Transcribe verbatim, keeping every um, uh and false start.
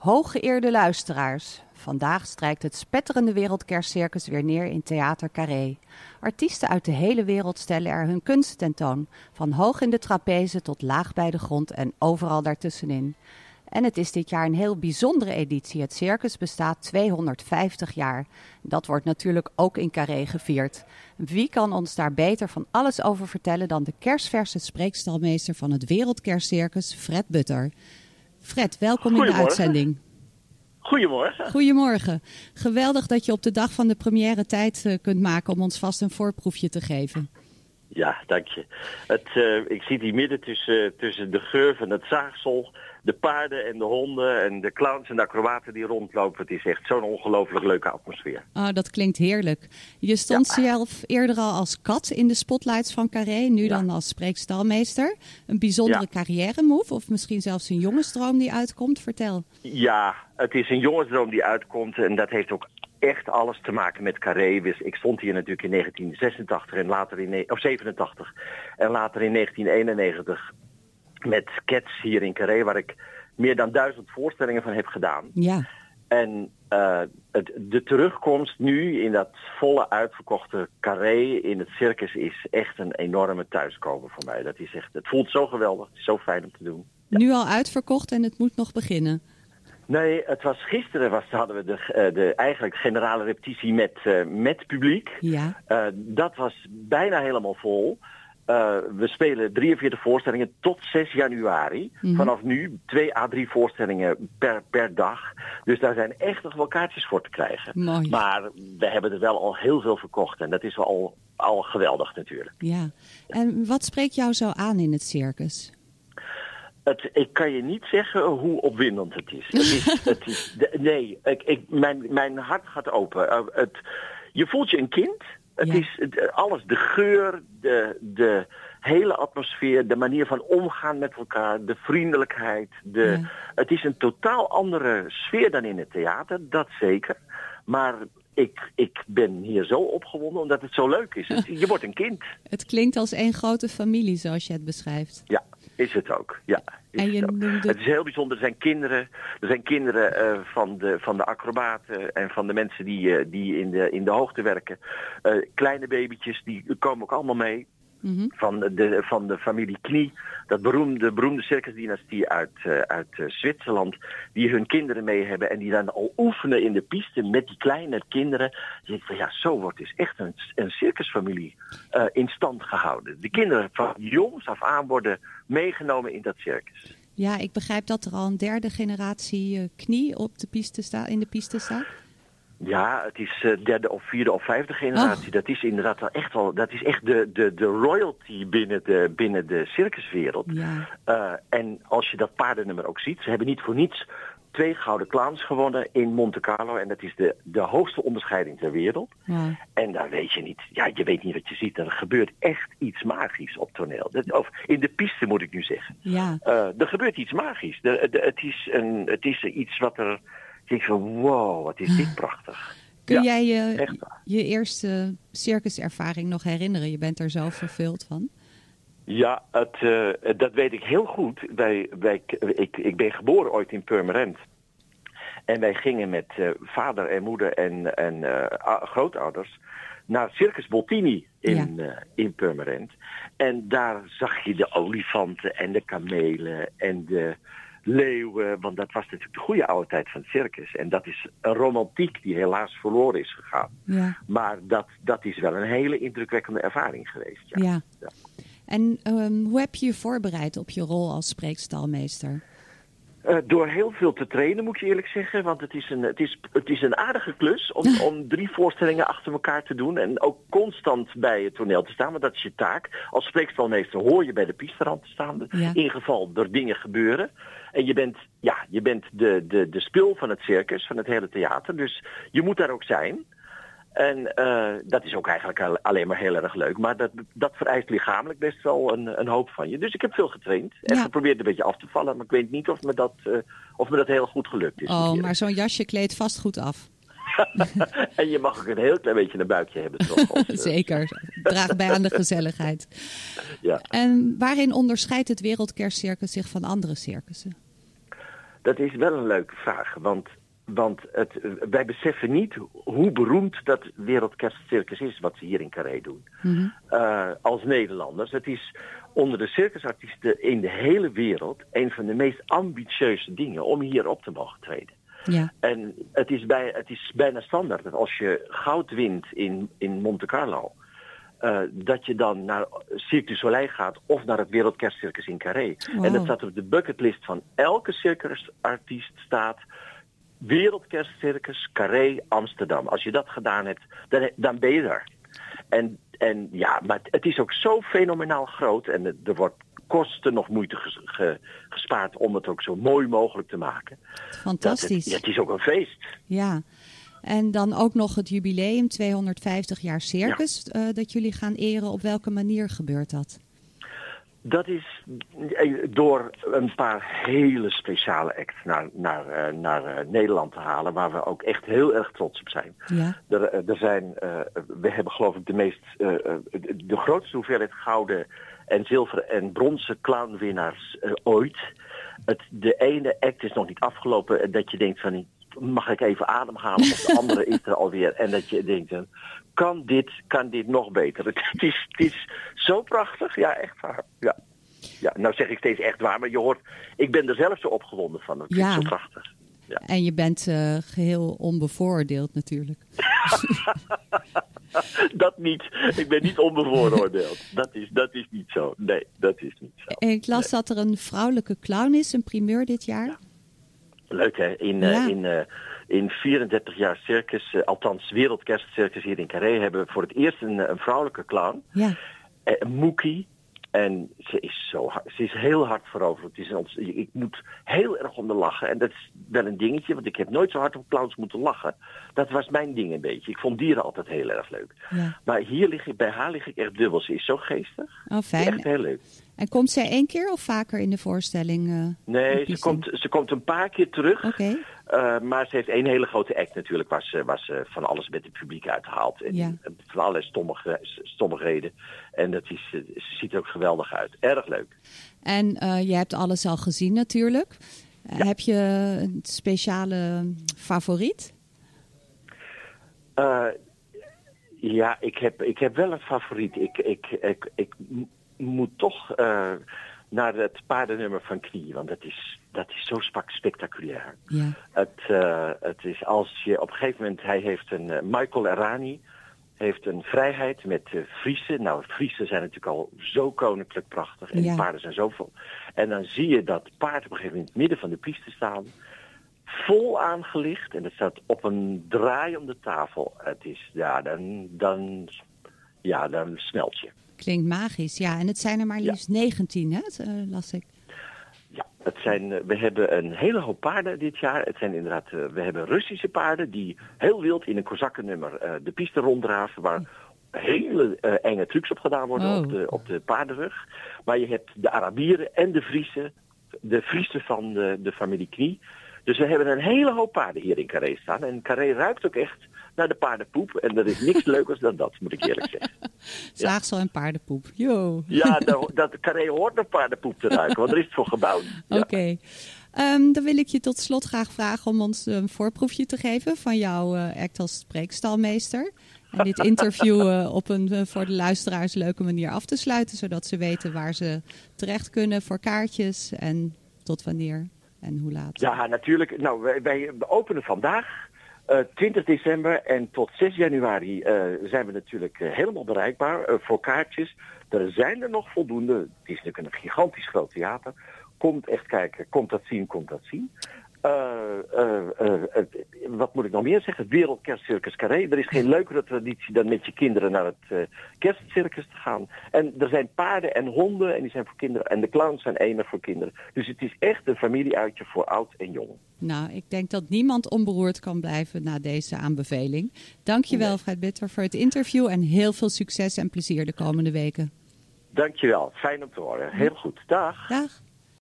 Hooggeëerde luisteraars, vandaag strijkt het spetterende Wereldkerstcircus weer neer in Theater Carré. Artiesten uit de hele wereld stellen er hun kunst tentoon, van hoog in de trapeze tot laag bij de grond en overal daartussenin. En het is dit jaar een heel bijzondere editie. Het circus bestaat tweehonderdvijftig jaar. Dat wordt natuurlijk ook in Carré gevierd. Wie kan ons daar beter van alles over vertellen dan de kersverse spreekstalmeester van het Wereldkerstcircus, Fred Butter. Fred, welkom in de uitzending. Goedemorgen. Goedemorgen. Geweldig dat je op de dag van de première tijd uh, kunt maken om ons vast een voorproefje te geven. Ja, dank je. Het, uh, ik zit hier midden tussen, tussen de geur van het zaagsel, de paarden en de honden en de clowns en de acrobaten die rondlopen. Het is echt zo'n ongelooflijk leuke atmosfeer. Oh, dat klinkt heerlijk. Je stond ja. zelf eerder al als kat in de spotlights van Carré, nu ja. dan als spreekstalmeester. Een bijzondere ja. carrière move of misschien zelfs een jongensdroom die uitkomt. Vertel. Ja, het is een jongensdroom die uitkomt en dat heeft ook echt alles te maken met Carré. Ik stond hier natuurlijk in negentien zesentachtig en later in of zevenentachtig en later in negentien eenennegentig met Cats hier in Carré, waar ik meer dan duizend voorstellingen van heb gedaan. Ja. En uh, het, de terugkomst nu in dat volle uitverkochte Carré in het circus is echt een enorme thuiskomen voor mij. Dat is echt, het voelt zo geweldig, het is zo fijn om te doen. Ja. Nu al uitverkocht en het moet nog beginnen. Nee, het was gisteren was, hadden we de, de eigenlijk generale repetitie met, uh, met publiek. Ja. Uh, dat was bijna helemaal vol. Uh, we spelen drieënveertig voorstellingen tot zes januari. Mm-hmm. Vanaf nu twee à drie voorstellingen per, per dag. Dus daar zijn echt nog wel kaartjes voor te krijgen. Mooi. Maar we hebben er wel al heel veel verkocht. En dat is wel al, al geweldig natuurlijk. Ja. En wat spreekt jou zo aan in het circus? Het, ik kan je niet zeggen hoe opwindend het is. Het is, het is de, nee, ik, ik, mijn, mijn hart gaat open. Uh, het, je voelt je een kind. Het ja. is het, alles, de geur, de, de hele atmosfeer, de manier van omgaan met elkaar, de vriendelijkheid. De, ja. Het is een totaal andere sfeer dan in het theater, dat zeker. Maar ik, ik ben hier zo opgewonden omdat het zo leuk is. Het, je wordt een kind. Het klinkt als één grote familie zoals je het beschrijft. Ja. Is het ook, ja. Is en je het, ook. Noemde... het is heel bijzonder. Er zijn kinderen, er zijn kinderen uh, van, de, van de acrobaten en van de mensen die, uh, die in, de, in de hoogte werken. Uh, kleine babytjes, die komen ook allemaal mee. Mm-hmm. Van, de, van de familie Knie, dat beroemde, beroemde circusdynastie uit, uh, uit uh, Zwitserland, die hun kinderen mee hebben en die dan al oefenen in de piste met die kleine kinderen. Je denkt van ja, zo wordt dus echt een, een circusfamilie uh, in stand gehouden. De kinderen van jongs af aan worden meegenomen in dat circus. Ja, ik begrijp dat er al een derde generatie uh, Knie op de piste sta, in de piste staat. Ja, het is uh, derde of vierde of vijfde generatie. Oh. Dat is inderdaad wel echt wel. Dat is echt de, de, de royalty binnen de, binnen de circuswereld. Ja. Uh, en als je dat paardennummer ook ziet, ze hebben niet voor niets twee gouden clowns gewonnen in Monte Carlo. En dat is de, de hoogste onderscheiding ter wereld. Ja. En daar weet je niet, ja, je weet niet wat je ziet. Er gebeurt echt iets magisch op toneel. Dat, of in de piste moet ik nu zeggen. Ja. Uh, er gebeurt iets magisch. De, de, het, is een, het is iets wat er. Ik denk van wow, wat is dit prachtig. Kun ja, jij je, je eerste circuservaring nog herinneren? Je bent er zo vervuld van. Ja, het, uh, dat weet ik heel goed. Wij, wij, ik, ik ben geboren ooit in Purmerend. En wij gingen met uh, vader en moeder en, en uh, grootouders naar Circus Bottini in, ja. uh, in Purmerend. En daar zag je de olifanten en de kamelen en de leeuwen, want dat was natuurlijk de goede oude tijd van het circus. En dat is een romantiek die helaas verloren is gegaan. Ja. Maar dat, dat is wel een hele indrukwekkende ervaring geweest. Ja. Ja. Ja. En um, hoe heb je je voorbereid op je rol als spreekstalmeester? Uh, door heel veel te trainen, moet je eerlijk zeggen. Want het is een, het is, het is een aardige klus om, om drie voorstellingen achter elkaar te doen. En ook constant bij het toneel te staan. Want dat is je taak. Als spreekstalmeester hoor je bij de pisterand te staan. Ja. In geval er dingen gebeuren. En je bent, ja, je bent de, de, de spil van het circus, van het hele theater. Dus je moet daar ook zijn. En uh, dat is ook eigenlijk alleen maar heel erg leuk. Maar dat, dat vereist lichamelijk best wel een, een hoop van je. Dus ik heb veel getraind. En ja. geprobeerd een beetje af te vallen. Maar ik weet niet of me dat, uh, of me dat heel goed gelukt is. Oh, maar zo'n jasje kleedt vast goed af. En je mag ook een heel klein beetje een buikje hebben. Toch, als, uh... Zeker. Draag bij aan de gezelligheid. Ja. En waarin onderscheidt het Wereldkerstcircus zich van andere circussen? Dat is wel een leuke vraag, want, want het, wij beseffen niet hoe beroemd dat Wereldkerstcircus is wat ze hier in Carré doen. Mm-hmm. Uh, als Nederlanders. Het is onder de circusartiesten in de hele wereld een van de meest ambitieuze dingen om hier op te mogen treden. Ja. En het is, bij, het is bijna standaard dat als je goud wint in, in Monte Carlo, Uh, dat je dan naar Cirque du Soleil gaat of naar het Wereldkerstcircus in Carré. Wow. En dat staat op de bucketlist van elke circusartiest staat Wereldkerstcircus Carré Amsterdam. Als je dat gedaan hebt, dan, dan ben je er. En, en ja, maar het is ook zo fenomenaal groot en er wordt kosten nog moeite ges, ge, gespaard om het ook zo mooi mogelijk te maken. Fantastisch. Het, ja, het is ook een feest. Ja. En dan ook nog het jubileum, tweehonderdvijftig jaar circus, ja. uh, dat jullie gaan eren. Op welke manier gebeurt dat? Dat is door een paar hele speciale acts naar, naar, naar Nederland te halen, waar we ook echt heel erg trots op zijn. Ja. Er, er zijn, uh, we hebben geloof ik de meest, uh, de grootste hoeveelheid gouden en zilveren en bronzen clownwinnaars uh, ooit. Het, de ene act is nog niet afgelopen dat je denkt van, mag ik even ademhalen, of de andere is er alweer. En dat je denkt, kan dit, kan dit nog beter? Het is, het is zo prachtig, ja, echt waar. Ja. Ja, nou zeg ik steeds echt waar, maar je hoort, ik ben er zelf zo opgewonden van. Het ja. is zo prachtig. Ja. En je bent uh, geheel onbevooroordeeld natuurlijk. Dat niet. Ik ben niet onbevooroordeeld. Dat is, dat is niet zo. Nee, dat is niet zo. Ik las nee. dat er een vrouwelijke clown is, een primeur dit jaar. Ja. Leuk hè, in, ja. uh, in, uh, in vierendertig jaar circus, uh, althans wereldkerstcircus hier in Carré, hebben we voor het eerst een, een vrouwelijke clown. Ja. Uh, Mookie. En ze is zo hard, ze is heel hard veroverd. Het is een, ik moet heel erg om de lachen. En dat is wel een dingetje, want ik heb nooit zo hard op clowns moeten lachen. Dat was mijn ding een beetje. Ik vond dieren altijd heel erg leuk. Ja. Maar hier lig ik, bij haar lig ik echt dubbel. Ze is zo geestig. Oh, fijn. Echt heel leuk. En komt zij één keer of vaker in de voorstelling? Uh, nee, ze komt, ze komt een paar keer terug. Okay. Uh, maar ze heeft één hele grote act natuurlijk, waar ze, waar ze van alles met het publiek uithaalt. En ja. van allerlei stommige, stommigheden. En dat is, ze ziet er ook geweldig uit. Erg leuk. En uh, je hebt alles al gezien natuurlijk. Ja. Heb je een speciale favoriet? Uh, ja, ik heb, ik heb wel een favoriet. Ik, ik, ik, ik moet toch uh, naar het paardennummer van Knie, want dat is, dat is zo spak spectaculair. Ja. Het, uh, het is als je op een gegeven moment, hij heeft een, uh, Michael Errani heeft een vrijheid met uh, Friesen. Nou, Friesen zijn natuurlijk al zo koninklijk prachtig en ja. die paarden zijn zoveel. En dan zie je dat paard op een gegeven moment in het midden van de piste staan, vol aangelicht en het staat op een draai om de tafel. Het is, ja, dan, dan, ja, dan smelt je. Klinkt magisch, ja. En het zijn er maar liefst ja. negentien, hè? Dat, uh, las ik. Ja, het zijn, uh, we hebben een hele hoop paarden dit jaar. Het zijn inderdaad, uh, we hebben Russische paarden die heel wild in een kozakkennummer uh, de piste ronddraven, waar hele uh, enge trucs op gedaan worden oh. op, de, op de paardenrug. Maar je hebt de Arabieren en de Friesen, de Friesen van de, de familie Knie. Dus we hebben een hele hoop paarden hier in Carré staan. En Carré ruikt ook echt naar de paardenpoep. En er is niks leukers dan dat, moet ik eerlijk zeggen. Zaagsel ja. en paardenpoep. Yo. Ja, dat, dat Carré hoort naar paardenpoep te ruiken. Want er is het voor gebouwd. Ja. Oké. Okay. Um, dan wil ik je tot slot graag vragen om ons een voorproefje te geven van jouw uh, act als spreekstalmeester. En dit interview uh, op een uh, voor de luisteraars leuke manier af te sluiten. Zodat ze weten waar ze terecht kunnen voor kaartjes en tot wanneer. En hoe laat? Ja, natuurlijk. Nou, wij, wij openen vandaag, uh, twintig december en tot zes januari uh, zijn we natuurlijk uh, helemaal bereikbaar uh, voor kaartjes. Er zijn er nog voldoende. Het is natuurlijk een gigantisch groot theater. Komt echt kijken, komt dat zien, komt dat zien. Uh, uh, uh, uh, wat moet ik nog meer zeggen? Het Wereldkerstcircus Carré. Er is geen leukere traditie dan met je kinderen naar het uh, kerstcircus te gaan. En er zijn paarden en honden en die zijn voor kinderen. En de clowns zijn enig voor kinderen. Dus het is echt een familieuitje voor oud en jong. Nou, ik denk dat niemand onberoerd kan blijven na deze aanbeveling. Dankjewel, nee. Fred Bitter, voor het interview en heel veel succes en plezier de komende weken. Dankjewel. Fijn om te horen. Heel goed. Dag. Dag.